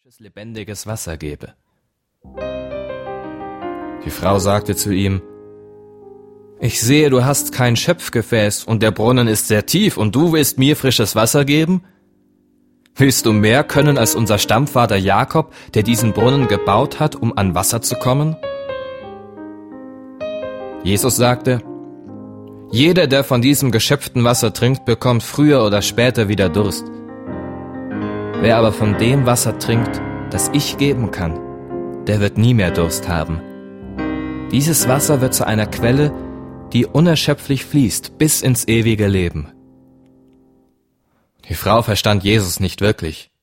lebendiges Wasser gebe. Die Frau sagte zu ihm: Ich sehe, du hast kein Schöpfgefäß und der Brunnen ist sehr tief und du willst mir frisches Wasser geben? Willst du mehr können als unser Stammvater Jakob, der diesen Brunnen gebaut hat, um an Wasser zu kommen? Jesus sagte: Jeder, der von diesem geschöpften Wasser trinkt, bekommt früher oder später wieder Durst. Wer aber von dem Wasser trinkt, das ich geben kann, der wird nie mehr Durst haben. Dieses Wasser wird zu einer Quelle, die unerschöpflich fließt bis ins ewige Leben. Die Frau verstand Jesus nicht wirklich.